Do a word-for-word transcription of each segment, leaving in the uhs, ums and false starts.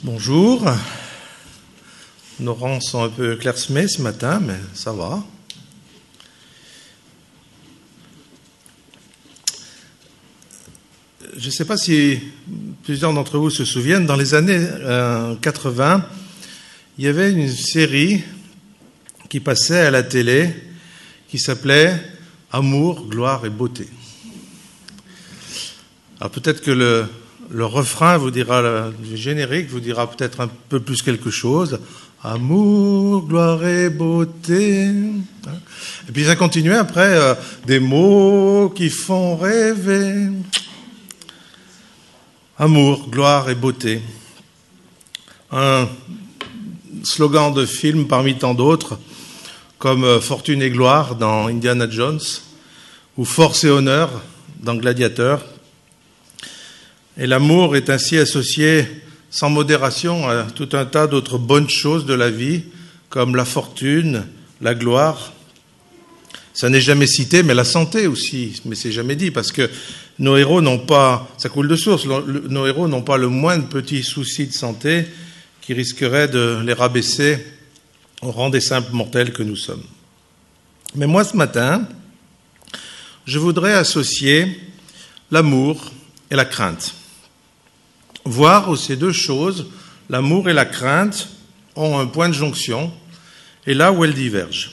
Bonjour. Nos rangs sont un peu clairsemés ce matin, mais ça va. Je ne sais pas si plusieurs d'entre vous se souviennent, dans les années euh, quatre-vingts, il y avait une série qui passait à la télé qui s'appelait « Amour, gloire et beauté ». Alors peut-être que le, le refrain vous dira, le générique vous dira peut-être un peu plus quelque chose. « Amour, gloire et beauté ». Et puis ça continuait après, euh, des mots qui font rêver. Amour, gloire et beauté. Un slogan de film parmi tant d'autres, comme Fortune et gloire dans Indiana Jones, ou Force et honneur dans Gladiateur. Et l'amour est ainsi associé sans modération à tout un tas d'autres bonnes choses de la vie, comme la fortune, la gloire. Ça n'est jamais cité, mais la santé aussi, mais c'est jamais dit, parce que nos héros n'ont pas, ça coule de source, nos héros n'ont pas le moindre petit souci de santé qui risquerait de les rabaisser au rang des simples mortels que nous sommes. Mais moi, ce matin, je voudrais associer l'amour et la crainte. Voir où ces deux choses, l'amour et la crainte, ont un point de jonction, et là où elles divergent.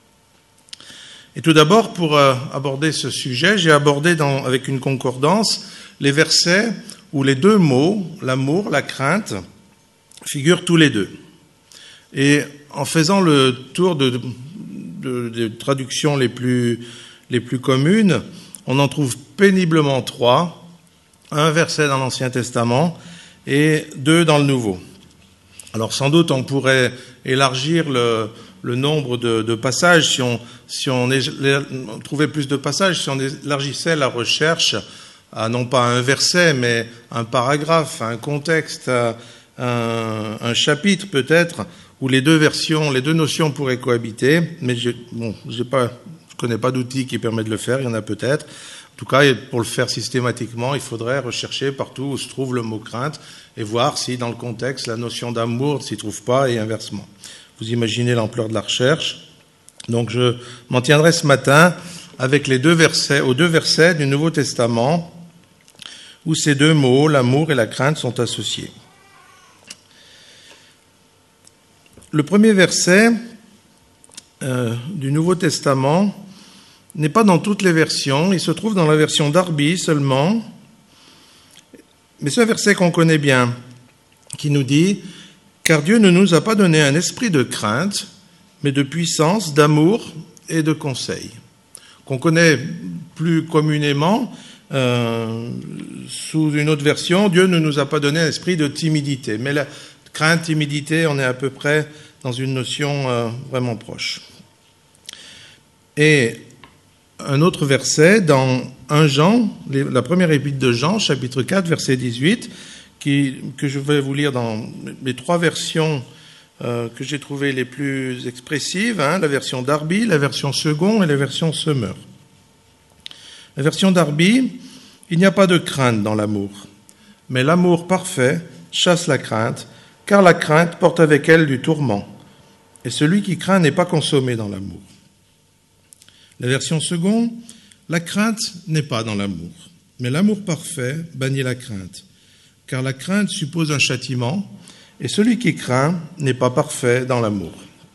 Et tout d'abord, pour euh, aborder ce sujet, j'ai abordé dans, avec une concordance les versets où les deux mots, l'amour, la crainte, figurent tous les deux. Et en faisant le tour de, de, de, de traductions les plus, les plus communes, on en trouve péniblement trois, un verset dans l'Ancien Testament et deux dans le Nouveau. Alors sans doute on pourrait élargir le, le nombre de, de passages si on, si on, est, on trouvait plus de passages, si on élargissait la recherche à non pas un verset mais un paragraphe, un contexte, un, un chapitre peut-être, où les deux versions, les deux notions pourraient cohabiter, mais je bon, j'ai pas, je connais pas d'outil qui permet de le faire, il y en a peut-être. En tout cas, pour le faire systématiquement, il faudrait rechercher partout où se trouve le mot crainte et voir si, dans le contexte, la notion d'amour ne s'y trouve pas et inversement. Vous imaginez l'ampleur de la recherche. Donc, je m'en tiendrai ce matin avec les deux versets, aux deux versets du Nouveau Testament où ces deux mots, l'amour et la crainte, sont associés. Le premier verset euh, du Nouveau Testament n'est pas dans toutes les versions, il se trouve dans la version Darby seulement, mais c'est un verset qu'on connaît bien, qui nous dit « Car Dieu ne nous a pas donné un esprit de crainte, mais de puissance, d'amour et de conseil », qu'on connaît plus communément euh, sous une autre version, « Dieu ne nous a pas donné un esprit de timidité », mais la crainte, timidité, on est à peu près dans une notion euh, vraiment proche. Et un autre verset dans un Jean, la première épître de Jean, chapitre quatre, verset dix-huit, qui, que je vais vous lire dans les trois versions euh, que j'ai trouvées les plus expressives, hein, la version Darby, la version Second et la version Semeur. La version Darby, il n'y a pas de crainte dans l'amour, mais l'amour parfait chasse la crainte, car la crainte porte avec elle du tourment, et celui qui craint n'est pas consommé dans l'amour. La version seconde, la crainte n'est pas dans l'amour, mais l'amour parfait bannit la crainte, car la crainte suppose un châtiment, et celui qui craint n'est pas parfait dans l'amour.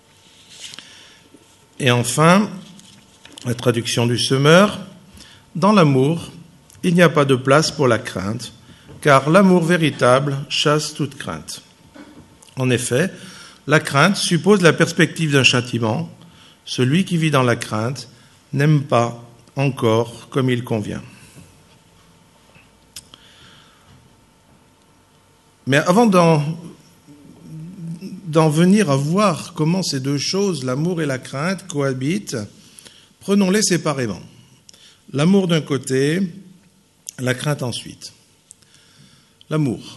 Et enfin, la traduction du Semeur, dans l'amour, il n'y a pas de place pour la crainte, car l'amour véritable chasse toute crainte. En effet, la crainte suppose la perspective d'un châtiment. Celui qui vit dans la crainte n'aime pas encore comme il convient. Mais avant d'en, d'en venir à voir comment ces deux choses, l'amour et la crainte, cohabitent, prenons-les séparément. L'amour d'un côté, la crainte ensuite. L'amour.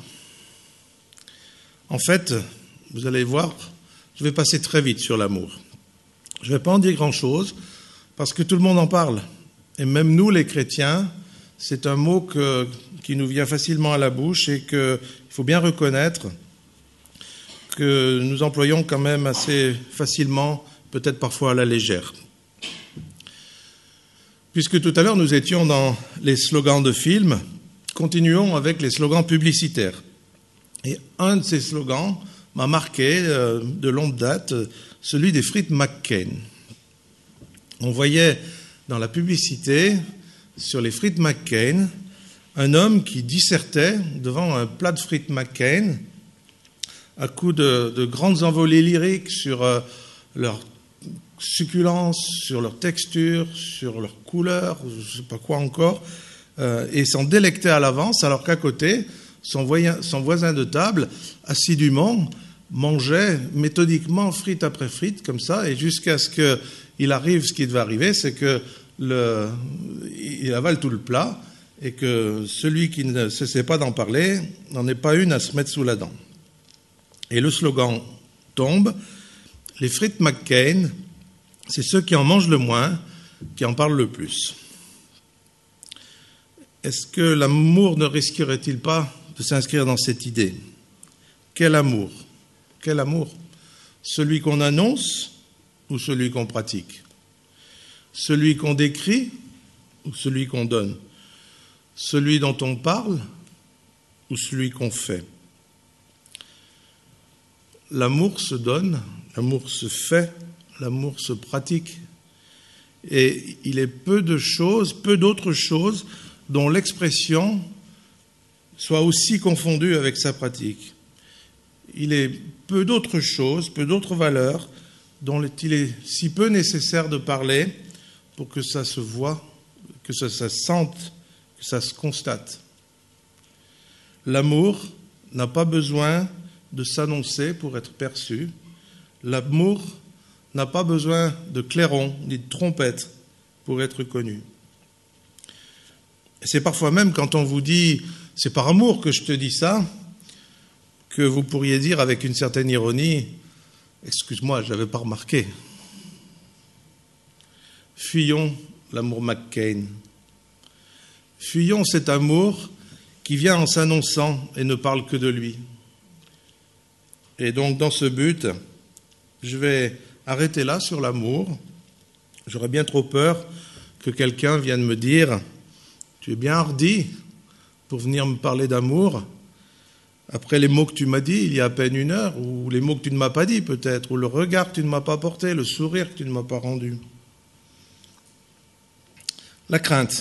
En fait, vous allez voir, je vais passer très vite sur l'amour. Je ne vais pas en dire grand-chose, parce que tout le monde en parle. Et même nous, les chrétiens, c'est un mot que, qui nous vient facilement à la bouche et qu'il faut bien reconnaître que nous employons quand même assez facilement, peut-être parfois à la légère. Puisque tout à l'heure nous étions dans les slogans de films, continuons avec les slogans publicitaires. Et un de ces slogans m'a marqué euh, de longue date, celui des frites McCain. On voyait dans la publicité, sur les frites McCain, un homme qui dissertait devant un plat de frites McCain à coup de, de grandes envolées lyriques sur euh, leur succulence, sur leur texture, sur leur couleur, je ne sais pas quoi encore, euh, et s'en délectait à l'avance, alors qu'à côté, son voisin, son voisin de table, assidûment, mangeait méthodiquement frite après frite, comme ça, et jusqu'à ce qu'il arrive, ce qui devait arriver, c'est que le, il avale tout le plat, et que celui qui ne cessait pas d'en parler n'en ait pas une à se mettre sous la dent. Et le slogan tombe, les frites McCain, c'est ceux qui en mangent le moins, qui en parlent le plus. Est-ce que l'amour ne risquerait-il pas de s'inscrire dans cette idée? Quel amour? Quel amour? Celui qu'on annonce ou celui qu'on pratique? Celui qu'on décrit ou celui qu'on donne? Celui dont on parle ou celui qu'on fait? L'amour se donne, l'amour se fait, l'amour se pratique. Et il est peu de choses, peu d'autres choses dont l'expression soit aussi confondue avec sa pratique. Il est peu d'autres choses, peu d'autres valeurs dont il est si peu nécessaire de parler pour que ça se voie, que ça se sente, que ça se constate. L'amour n'a pas besoin de s'annoncer pour être perçu. L'amour n'a pas besoin de clairons ni de trompettes pour être connu. Et c'est parfois même quand on vous dit « c'est par amour que je te dis ça », que vous pourriez dire avec une certaine ironie « excuse-moi, je n'avais pas remarqué ». Fuyons l'amour McCain. Fuyons cet amour qui vient en s'annonçant et ne parle que de lui. Et donc, dans ce but, je vais arrêter là sur l'amour. J'aurais bien trop peur que quelqu'un vienne me dire « tu es bien hardi pour venir me parler d'amour après les mots que tu m'as dit il y a à peine une heure, ou les mots que tu ne m'as pas dit peut-être, ou le regard que tu ne m'as pas porté, le sourire que tu ne m'as pas rendu. » La crainte.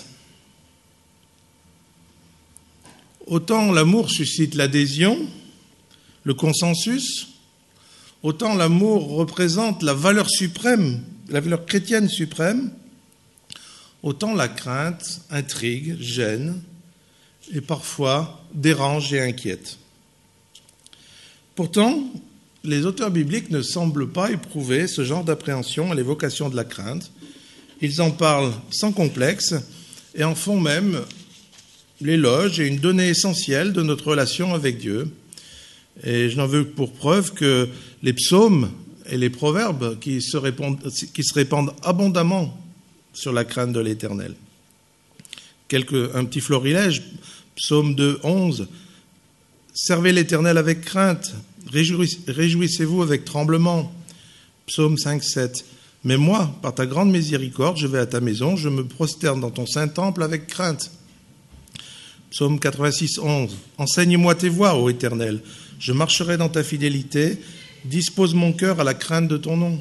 Autant l'amour suscite l'adhésion, le consensus, autant l'amour représente la valeur suprême, la valeur chrétienne suprême, autant la crainte intrigue, gêne et parfois dérange et inquiète. Pourtant, les auteurs bibliques ne semblent pas éprouver ce genre d'appréhension à l'évocation de la crainte. Ils en parlent sans complexe et en font même l'éloge et une donnée essentielle de notre relation avec Dieu. Et je n'en veux que pour preuve que les psaumes et les proverbes qui se répandent, qui se répandent abondamment sur la crainte de l'Éternel. Quelque, un petit florilège, psaume deux, onze, « Servez l'Éternel avec crainte, réjouissez-vous avec tremblement ». Psaume cinq, sept, « Mais moi, par ta grande miséricorde, je vais à ta maison, je me prosterne dans ton saint temple avec crainte ». Psaume quatre-vingt-six, onze, « Enseigne-moi tes voies, ô Éternel, je marcherai dans ta fidélité, dispose mon cœur à la crainte de ton nom. »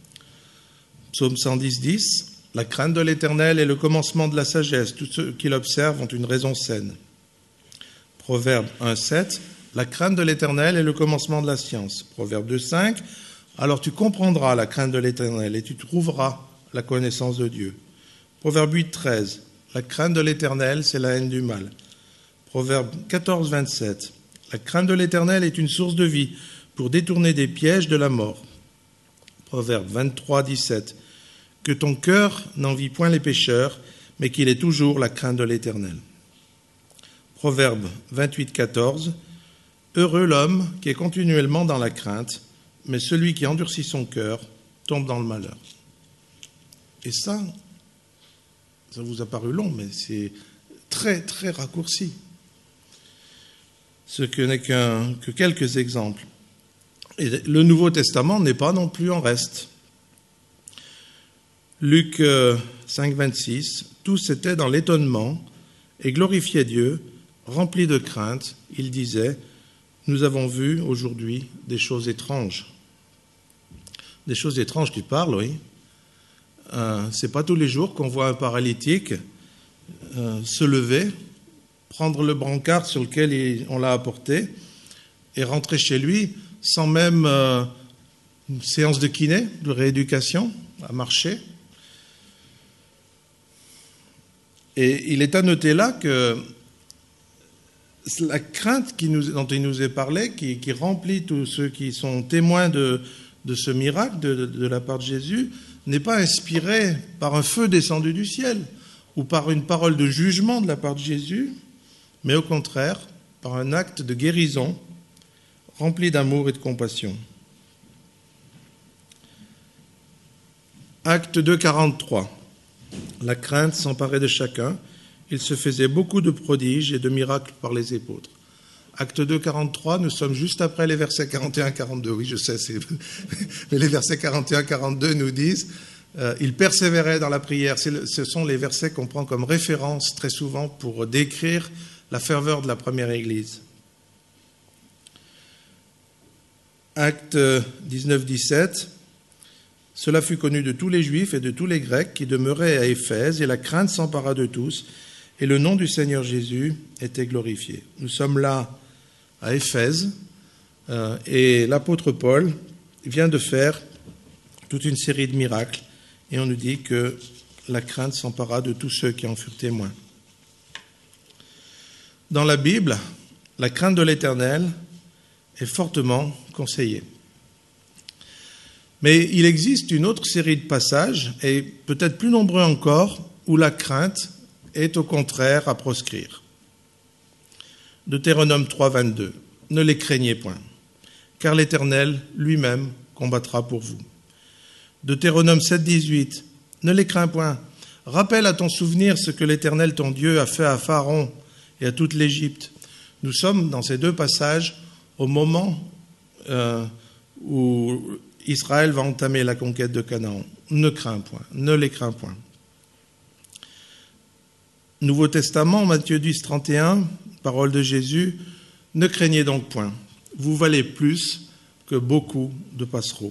Psaume cent dix, dix, « La crainte de l'Éternel est le commencement de la sagesse, tous ceux qui l'observent ont une raison saine. » Proverbe un, sept, « La crainte de l'Éternel est le commencement de la science. » Proverbe deux, cinq, « Alors tu comprendras la crainte de l'Éternel et tu trouveras la connaissance de Dieu. » Proverbe huit, treize, « La crainte de l'Éternel, c'est la haine du mal. » Proverbe quatorze, vingt-sept, « La crainte de l'Éternel est une source de vie pour détourner des pièges de la mort. » Proverbe vingt-trois, dix-sept, « Que ton cœur n'envie point les pécheurs, mais qu'il ait toujours la crainte de l'Éternel. » Proverbe vingt-huit, quatorze, « Heureux l'homme qui est continuellement dans la crainte, mais celui qui endurcit son cœur tombe dans le malheur. » Et ça, ça vous a paru long, mais c'est très, très raccourci. Ce que n'est qu'un, que quelques exemples. Et le Nouveau Testament n'est pas non plus en reste. Luc cinq, vingt-six, tous étaient dans l'étonnement et glorifiaient Dieu, remplis de crainte. Ils disaient, nous avons vu aujourd'hui des choses étranges. Des choses étranges, tu parles, oui. Euh, c'est pas tous les jours qu'on voit un paralytique euh, se lever, prendre le brancard sur lequel il, on l'a apporté et rentrer chez lui sans même euh, une séance de kiné, de rééducation, à marcher. Et il est à noter là que la crainte qui nous, dont il nous est parlé, qui, qui remplit tous ceux qui sont témoins de, de ce miracle de, de, de la part de Jésus, n'est pas inspirée par un feu descendu du ciel ou par une parole de jugement de la part de Jésus, mais au contraire par un acte de guérison rempli d'amour et de compassion. Acte deux, quarante-trois. La crainte s'emparait de chacun. Il se faisait beaucoup de prodiges et de miracles par les apôtres. Acte deux, quarante-trois, nous sommes juste après les versets quarante et un, quarante-deux. Oui, je sais, c'est... mais les versets quarante et un, quarante-deux nous disent euh, « Il persévérait dans la prière ». C'est le, ce sont les versets qu'on prend comme référence très souvent pour décrire la ferveur de la première Église. Acte dix-neuf, dix-sept. Cela fut connu de tous les Juifs et de tous les Grecs qui demeuraient à Éphèse, et la crainte s'empara de tous, et le nom du Seigneur Jésus était glorifié. Nous sommes là à Éphèse, euh, et l'apôtre Paul vient de faire toute une série de miracles, et on nous dit que la crainte s'empara de tous ceux qui en furent témoins. Dans la Bible, la crainte de l'Éternel est fortement conseillée. Mais il existe une autre série de passages, et peut-être plus nombreux encore, où la crainte est au contraire à proscrire. Deutéronome trois, vingt-deux. Ne les craignez point, car l'Éternel lui-même combattra pour vous. Deutéronome sept, dix-huit. Ne les crains point. Rappelle à ton souvenir ce que l'Éternel ton Dieu a fait à Pharaon et à toute l'Égypte. Nous sommes dans ces deux passages au moment euh, où Israël va entamer la conquête de Canaan. Ne crains point, ne les crains point. Nouveau Testament, Matthieu dix, trente et un, parole de Jésus, ne craignez donc point, vous valez plus que beaucoup de passereaux.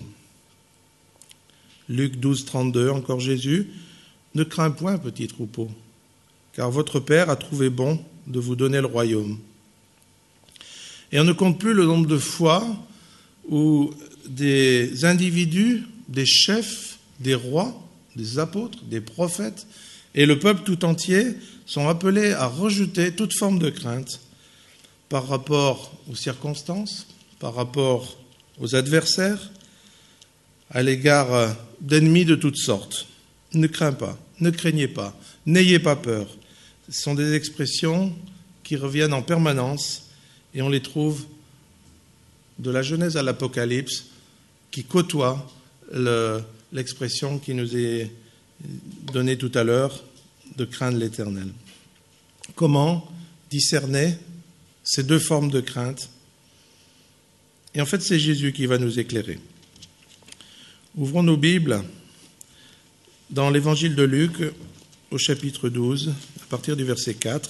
Luc douze, trente-deux, encore Jésus, ne crains point, petit troupeau, car votre Père a trouvé bon de vous donner le royaume. Et on ne compte plus le nombre de fois où des individus, des chefs, des rois, des apôtres, des prophètes et le peuple tout entier sont appelés à rejeter toute forme de crainte par rapport aux circonstances, par rapport aux adversaires, à l'égard d'ennemis de toutes sortes. Ne crains pas, ne craignez pas, n'ayez pas peur. Ce sont des expressions qui reviennent en permanence et on les trouve de la Genèse à l'Apocalypse, qui côtoie le, l'expression qui nous est donnée tout à l'heure de craindre l'Éternel. Comment discerner ces deux formes de crainte? Et en fait, c'est Jésus qui va nous éclairer. Ouvrons nos Bibles dans l'Évangile de Luc, au chapitre douze, à partir du verset quatre.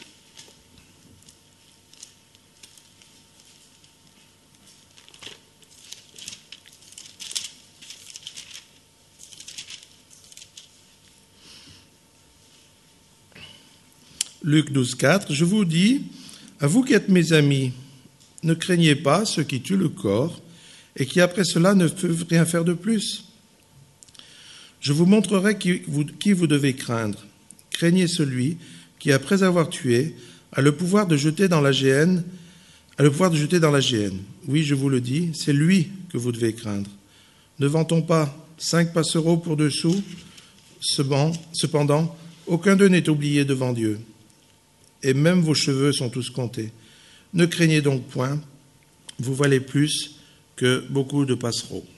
Luc douze, quatre, je vous dis, à vous qui êtes mes amis, ne craignez pas ceux qui tuent le corps et qui après cela ne peuvent rien faire de plus. Je vous montrerai qui vous, qui vous devez craindre. Craignez celui qui, après avoir tué, a le pouvoir de jeter dans la géhenne, a le pouvoir de jeter dans la géhenne. Oui, je vous le dis, c'est lui que vous devez craindre. Ne vantons pas cinq passereaux pour deux sous, cependant, aucun d'eux n'est oublié devant Dieu. Et même vos cheveux sont tous comptés. Ne craignez donc point, vous valez plus que beaucoup de passereaux.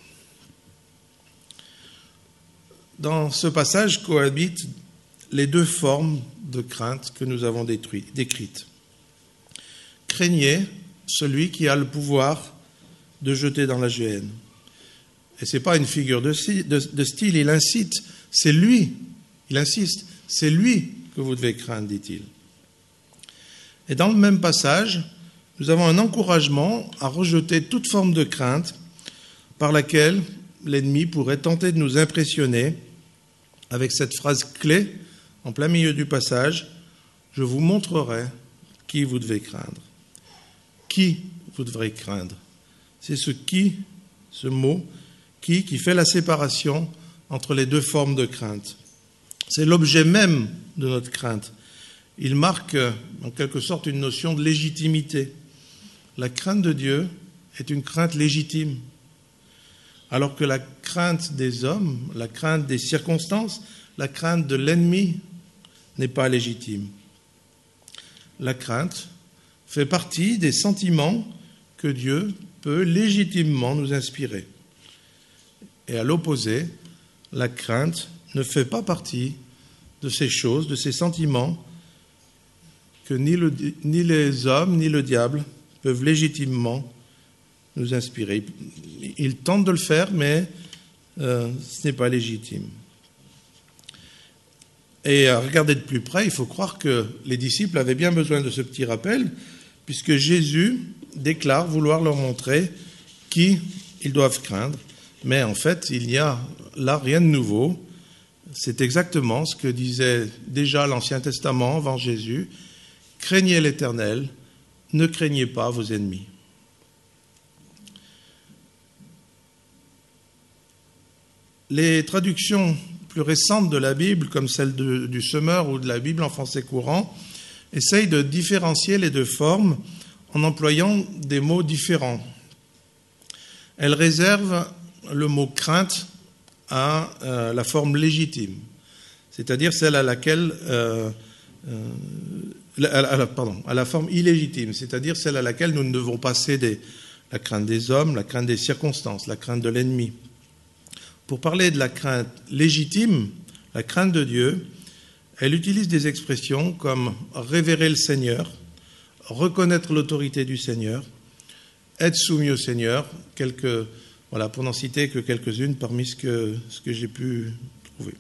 Dans ce passage cohabitent les deux formes de crainte que nous avons décrites. Craignez celui qui a le pouvoir de jeter dans la géhenne. Et ce n'est pas une figure de, de, de style, il incite, c'est lui, il insiste, c'est lui que vous devez craindre, dit-il. Et dans le même passage, nous avons un encouragement à rejeter toute forme de crainte par laquelle l'ennemi pourrait tenter de nous impressionner avec cette phrase clé en plein milieu du passage, « Je vous montrerai qui vous devez craindre. » Qui vous devrez craindre? C'est ce « qui », ce mot « qui » qui fait la séparation entre les deux formes de crainte. C'est l'objet même de notre crainte. Il marque en quelque sorte une notion de légitimité. La crainte de Dieu est une crainte légitime, alors que la crainte des hommes, la crainte des circonstances, la crainte de l'ennemi n'est pas légitime. La crainte fait partie des sentiments que Dieu peut légitimement nous inspirer. Et à l'opposé, la crainte ne fait pas partie de ces choses, de ces sentiments que ni, le, ni les hommes ni le diable peuvent légitimement nous inspirer. Ils tentent de le faire, mais euh, ce n'est pas légitime. Et à regarder de plus près, il faut croire que les disciples avaient bien besoin de ce petit rappel, puisque Jésus déclare vouloir leur montrer qui ils doivent craindre. Mais en fait, il n'y a là rien de nouveau. C'est exactement ce que disait déjà l'Ancien Testament avant Jésus. Craignez l'Éternel, ne craignez pas vos ennemis. Les traductions plus récentes de la Bible, comme celle de, du Semeur ou de la Bible en français courant, essayent de différencier les deux formes en employant des mots différents. Elles réservent le mot « crainte » à euh, la forme légitime, c'est-à-dire celle à laquelle... Euh, euh, à, la, pardon, à la forme illégitime, c'est-à-dire celle à laquelle nous ne devons pas céder, la crainte des hommes, la crainte des circonstances, la crainte de l'ennemi. Pour parler de la crainte légitime, la crainte de Dieu, elle utilise des expressions comme révérer le Seigneur, reconnaître l'autorité du Seigneur, être soumis au Seigneur, quelques, voilà, pour n'en citer que quelques-unes parmi ce que, ce que j'ai pu trouver.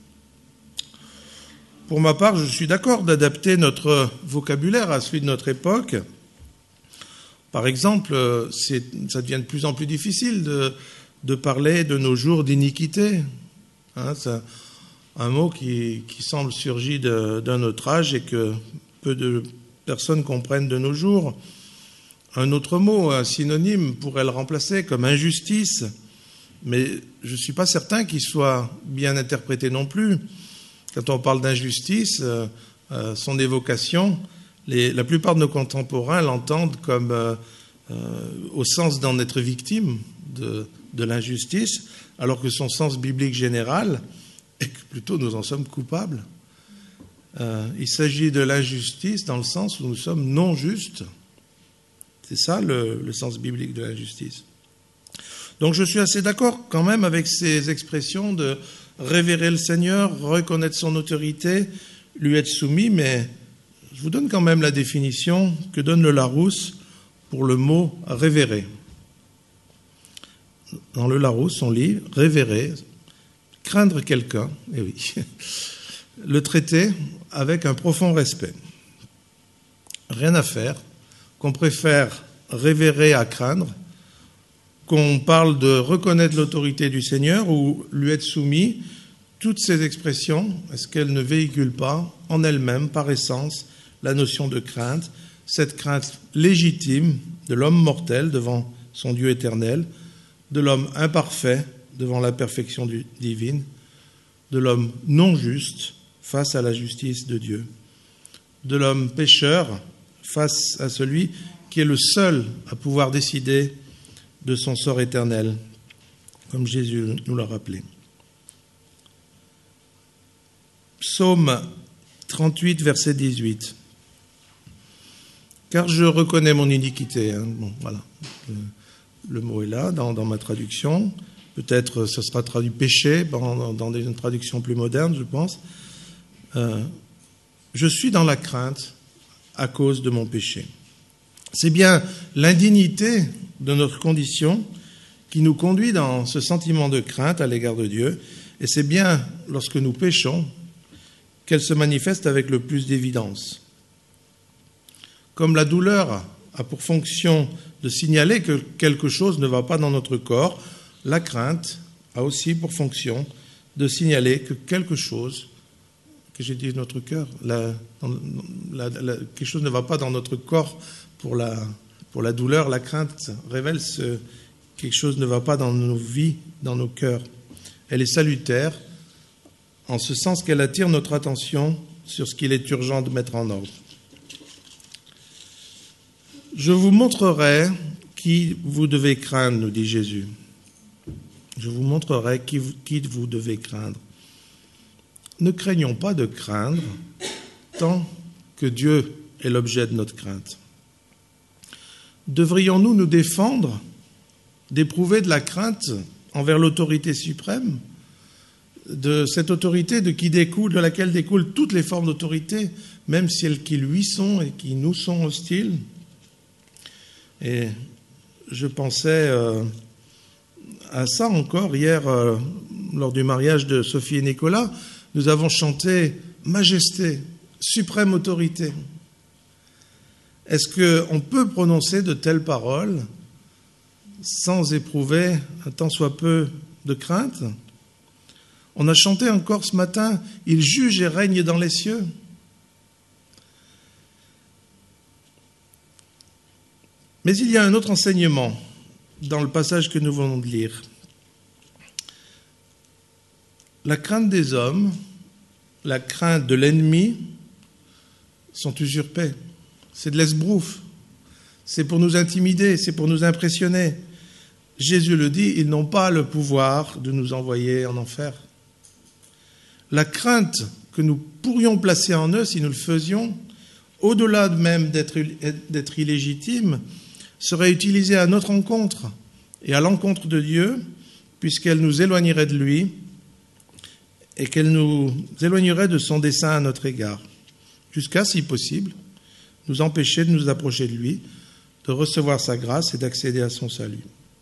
Pour ma part, je suis d'accord d'adapter notre vocabulaire à celui de notre époque. Par exemple, c'est, ça devient de plus en plus difficile de, de parler de nos jours d'iniquité. Hein, c'est un mot qui, qui semble surgir de, d'un autre âge et que peu de personnes comprennent de nos jours. Un autre mot, un synonyme, pourrait le remplacer comme injustice, mais je ne suis pas certain qu'il soit bien interprété non plus. Quand on parle d'injustice, euh, euh, son évocation, les, la plupart de nos contemporains l'entendent comme euh, euh, au sens d'en être victime de, de l'injustice, alors que son sens biblique général est que plutôt nous en sommes coupables. Euh, il s'agit de l'injustice dans le sens où nous sommes non justes. C'est ça le, le sens biblique de l'injustice. Donc je suis assez d'accord quand même avec ces expressions de révérer le Seigneur, reconnaître son autorité, lui être soumis, mais je vous donne quand même la définition que donne le Larousse pour le mot révérer. Dans le Larousse, on lit révérer, craindre quelqu'un, et oui, le traiter avec un profond respect. Rien à faire, qu'on préfère révérer à craindre, qu'on parle de reconnaître l'autorité du Seigneur ou lui être soumis, toutes ces expressions, est-ce qu'elles ne véhiculent pas en elles-mêmes, par essence, la notion de crainte, cette crainte légitime de l'homme mortel devant son Dieu éternel, de l'homme imparfait devant la perfection divine, de l'homme non juste face à la justice de Dieu, de l'homme pécheur face à celui qui est le seul à pouvoir décider de son sort éternel, comme Jésus nous l'a rappelé. Psaume trente-huit, verset dix-huit. Car je reconnais mon iniquité. Hein. Bon, voilà. Le, le mot est là dans, dans ma traduction. Peut-être ce sera traduit péché dans, dans des traductions plus modernes, je pense. Euh, je suis dans la crainte à cause de mon péché. C'est bien l'indignité de notre condition qui nous conduit dans ce sentiment de crainte à l'égard de Dieu, et c'est bien lorsque nous péchons qu'elle se manifeste avec le plus d'évidence. Comme la douleur a pour fonction de signaler que quelque chose ne va pas dans notre corps, la crainte a aussi pour fonction de signaler que quelque chose, que j'ai dit notre cœur, la, la, la, quelque chose ne va pas dans notre corps pour la, pour la douleur. La crainte révèle ce quelque chose ne va pas dans nos vies, dans nos cœurs. Elle est salutaire en ce sens qu'elle attire notre attention sur ce qu'il est urgent de mettre en ordre. Je vous montrerai qui vous devez craindre, nous dit Jésus. Je vous montrerai qui vous, qui vous devez craindre. Ne craignons pas de craindre tant que Dieu est l'objet de notre crainte. Devrions-nous nous défendre d'éprouver de la crainte envers l'autorité suprême, de cette autorité de, qui découle, de laquelle découlent toutes les formes d'autorité, même celles qui lui sont et qui nous sont hostiles? Et je pensais euh, à ça encore hier, euh, lors du mariage de Sophie et Nicolas. Nous avons chanté « Majesté, suprême autorité ». Est-ce qu'on peut prononcer de telles paroles sans éprouver un tant soit peu de crainte? On a chanté encore ce matin « Il juge et règne dans les cieux ». Mais il y a un autre enseignement dans le passage que nous venons de lire. La crainte des hommes, la crainte de l'ennemi sont usurpées. C'est de l'esbrouf. C'est pour nous intimider, c'est pour nous impressionner. Jésus le dit, ils n'ont pas le pouvoir de nous envoyer en enfer. La crainte que nous pourrions placer en eux si nous le faisions, au-delà même d'être, d'être illégitime, serait utilisée à notre encontre et à l'encontre de Dieu, puisqu'elle nous éloignerait de lui et qu'elle nous éloignerait de son dessein à notre égard, jusqu'à, si possible, nous empêcher de nous approcher de lui, de recevoir sa grâce et d'accéder à son salut.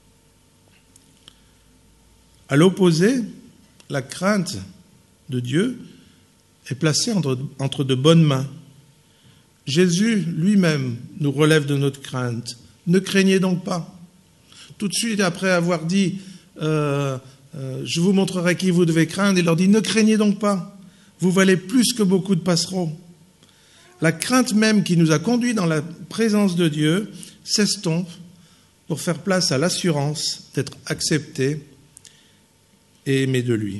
À l'opposé, la crainte de Dieu est placée entre, entre de bonnes mains. Jésus lui-même nous relève de notre crainte. Ne craignez donc pas. Tout de suite après avoir dit euh, euh, « Je vous montrerai qui vous devez craindre », il leur dit « Ne craignez donc pas. Vous valez plus que beaucoup de passereaux. » La crainte même qui nous a conduits dans la présence de Dieu s'estompe pour faire place à l'assurance d'être acceptés et aimés de lui.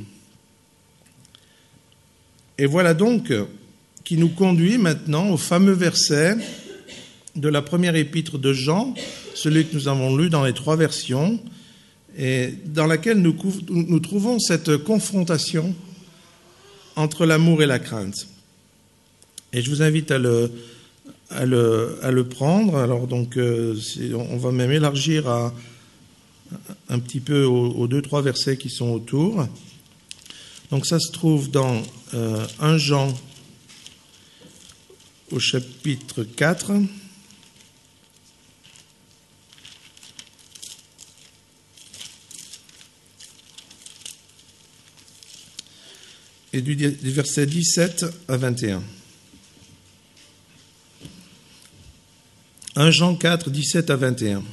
Et voilà donc qui nous conduit maintenant au fameux verset de la première épître de Jean, celui que nous avons lu dans les trois versions, et dans laquelle nous, nous trouvons cette confrontation entre l'amour et la crainte. Et je vous invite à le, à le, à le prendre. Alors donc, euh, c'est, on va même élargir à, un petit peu aux, aux deux, trois versets qui sont autour. Donc ça se trouve dans euh, premier Jean au chapitre quatre. Et du, du verset dix-sept à vingt et un. premier Jean quatre, dix-sept à vingt et un.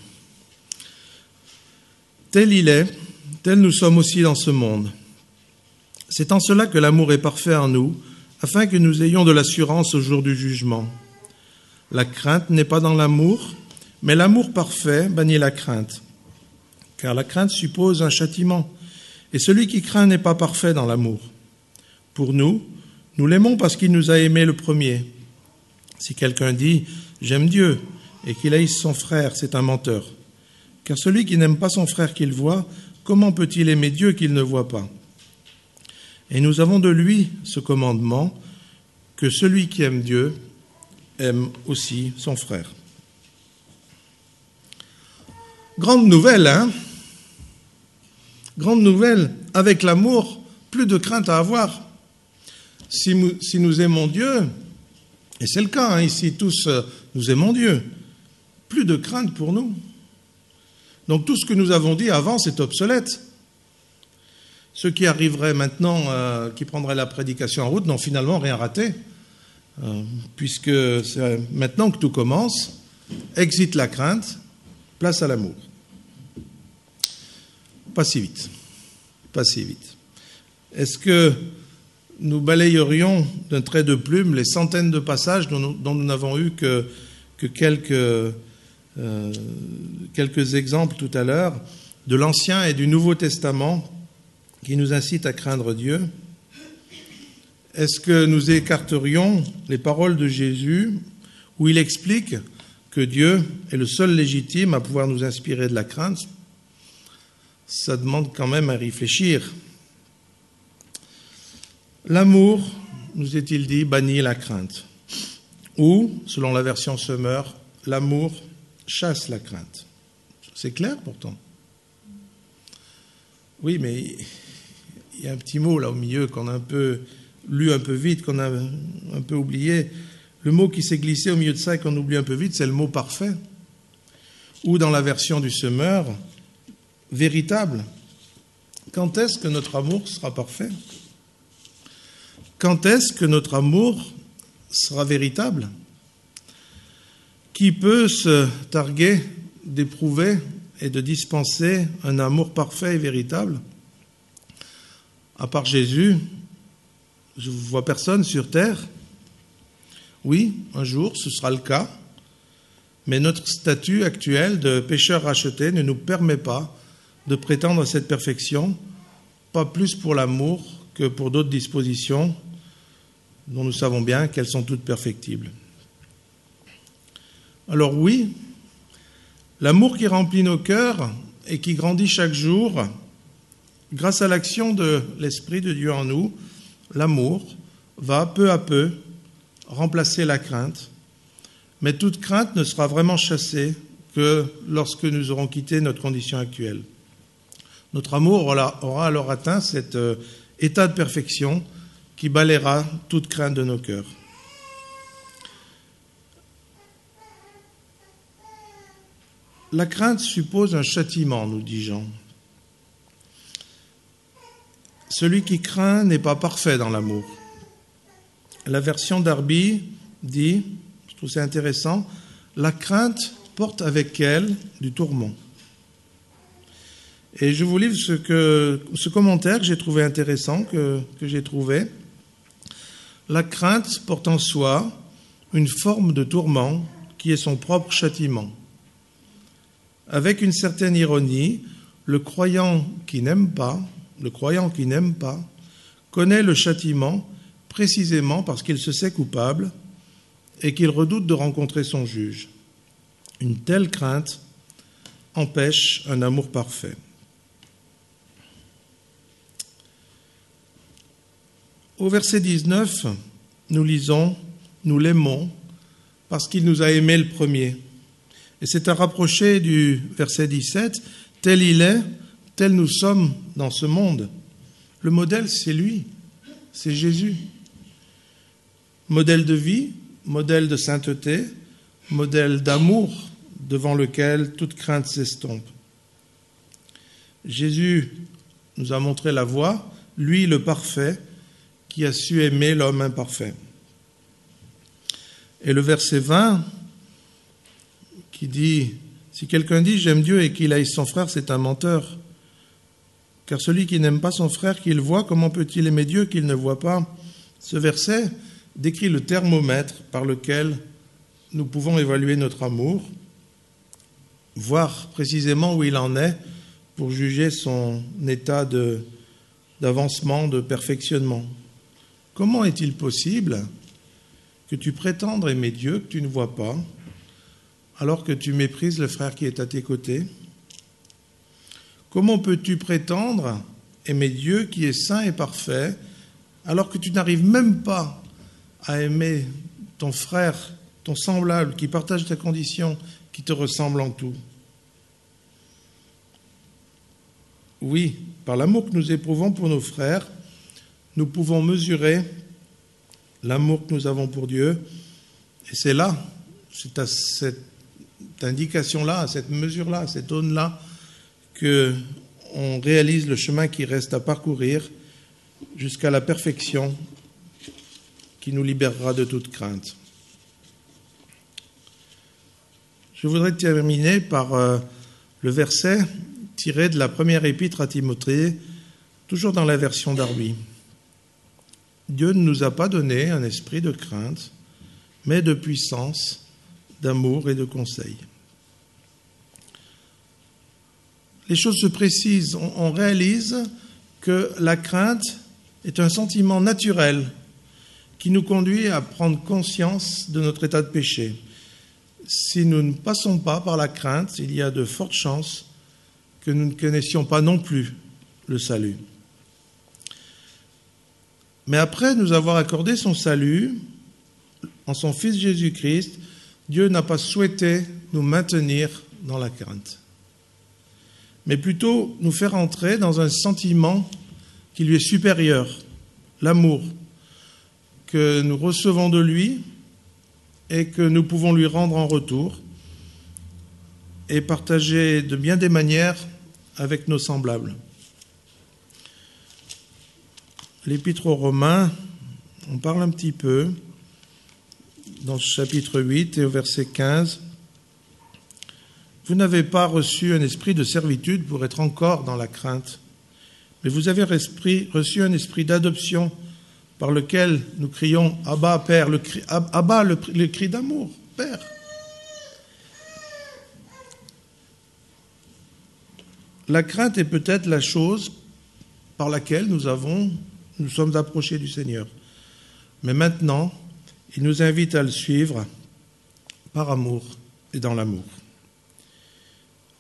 Tel il est, tel nous sommes aussi dans ce monde. C'est en cela que l'amour est parfait en nous, afin que nous ayons de l'assurance au jour du jugement. La crainte n'est pas dans l'amour, mais l'amour parfait bannit la crainte. Car la crainte suppose un châtiment, et celui qui craint n'est pas parfait dans l'amour. Pour nous, nous l'aimons parce qu'il nous a aimés le premier. Si quelqu'un dit « J'aime Dieu » et qu'il haïsse son frère, c'est un menteur. Car celui qui n'aime pas son frère qu'il voit, comment peut-il aimer Dieu qu'il ne voit pas? Et nous avons de lui ce commandement, que celui qui aime Dieu aime aussi son frère. Grande nouvelle, hein? Grande nouvelle, avec l'amour, plus de crainte à avoir. Si nous, si nous aimons Dieu, et c'est le cas, hein, ici tous, nous aimons Dieu, plus de crainte pour nous. Donc tout ce que nous avons dit avant, c'est obsolète. Ceux qui arriveraient maintenant, euh, qui prendraient la prédication en route, n'ont finalement rien raté, euh, puisque c'est maintenant que tout commence. Exit la crainte, place à l'amour. Pas si vite, pas si vite. Est-ce que nous balayerions d'un trait de plume les centaines de passages dont nous, dont nous n'avons eu que, que quelques, euh, quelques exemples tout à l'heure, de l'Ancien et du Nouveau Testament, qui nous incitent à craindre Dieu? Est-ce que nous écarterions les paroles de Jésus où il explique que Dieu est le seul légitime à pouvoir nous inspirer de la crainte? Ça demande quand même à réfléchir. L'amour, nous est-il dit, bannit la crainte. Ou, selon la version Semeur, l'amour chasse la crainte. C'est clair pourtant. Oui, mais il y a un petit mot là au milieu qu'on a un peu lu un peu vite, qu'on a un peu oublié. Le mot qui s'est glissé au milieu de ça et qu'on oublie un peu vite, c'est le mot parfait. Ou dans la version du Semeur, véritable. Quand est-ce que notre amour sera parfait? Quand est-ce que notre amour sera véritable? Qui peut se targuer d'éprouver et de dispenser un amour parfait et véritable? À part Jésus, je ne vois personne sur terre. Oui, un jour, ce sera le cas, mais notre statut actuel de pécheur racheté ne nous permet pas de prétendre à cette perfection, pas plus pour l'amour que pour d'autres dispositions dont nous savons bien qu'elles sont toutes perfectibles. Alors oui, l'amour qui remplit nos cœurs et qui grandit chaque jour, grâce à l'action de l'Esprit de Dieu en nous, l'amour va peu à peu remplacer la crainte, mais toute crainte ne sera vraiment chassée que lorsque nous aurons quitté notre condition actuelle. Notre amour aura alors atteint cet état de perfection qui balayera toute crainte de nos cœurs. La crainte suppose un châtiment, nous dit Jean. Celui qui craint n'est pas parfait dans l'amour. La version d'Arby dit, je trouve ça intéressant, la crainte porte avec elle du tourment. Et je vous livre ce, que, ce commentaire que j'ai trouvé intéressant, que, que j'ai trouvé. La crainte porte en soi une forme de tourment qui est son propre châtiment. Avec une certaine ironie, le croyant qui n'aime pas, le croyant qui n'aime pas, connaît le châtiment précisément parce qu'il se sait coupable et qu'il redoute de rencontrer son juge. Une telle crainte empêche un amour parfait. Au verset dix-neuf, nous lisons « Nous l'aimons parce qu'il nous a aimés le premier ». Et c'est à rapprocher du verset dix-sept, « Tel il est, tel nous sommes dans ce monde ». Le modèle, c'est lui, c'est Jésus. Modèle de vie, modèle de sainteté, modèle d'amour devant lequel toute crainte s'estompe. Jésus nous a montré la voie, lui le parfait, qui a su aimer l'homme imparfait. Et le verset vingt, qui dit « Si quelqu'un dit « J'aime Dieu » et qu'il haïsse son frère, c'est un menteur. Car celui qui n'aime pas son frère qu'il voit, comment peut-il aimer Dieu qu'il ne voit pas ?» Ce verset décrit le thermomètre par lequel nous pouvons évaluer notre amour, voir précisément où il en est pour juger son état de, d'avancement, de perfectionnement. Comment est-il possible que tu prétendes aimer Dieu que tu ne vois pas, alors que tu méprises le frère qui est à tes côtés? Comment peux-tu prétendre aimer Dieu qui est saint et parfait, alors que tu n'arrives même pas à aimer ton frère, ton semblable, qui partage ta condition, qui te ressemble en tout? Oui, par l'amour que nous éprouvons pour nos frères, nous pouvons mesurer l'amour que nous avons pour Dieu. Et c'est là, c'est à cette indication-là, à cette mesure-là, à cette aune-là, qu'on réalise le chemin qui reste à parcourir jusqu'à la perfection qui nous libérera de toute crainte. Je voudrais terminer par euh, le verset tiré de la première épître à Timothée, toujours dans la version Darby. Dieu ne nous a pas donné un esprit de crainte, mais de puissance, d'amour et de conseil. Les choses se précisent. On, on réalise que la crainte est un sentiment naturel qui nous conduit à prendre conscience de notre état de péché. Si nous ne passons pas par la crainte, il y a de fortes chances que nous ne connaissions pas non plus le salut. Mais après nous avoir accordé son salut en son Fils Jésus-Christ, Dieu n'a pas souhaité nous maintenir dans la crainte, mais plutôt nous faire entrer dans un sentiment qui lui est supérieur, l'amour, que nous recevons de lui et que nous pouvons lui rendre en retour et partager de bien des manières avec nos semblables. L'Épître aux Romains, on parle un petit peu dans ce chapitre huit et au verset quinze. « Vous n'avez pas reçu un esprit de servitude pour être encore dans la crainte, mais vous avez reçu un esprit d'adoption par lequel nous crions « Abba, Père », le cri, Abba, le, le cri d'amour, « Père ». La crainte est peut-être la chose par laquelle nous avons, nous sommes approchés du Seigneur. Mais maintenant, il nous invite à le suivre par amour et dans l'amour.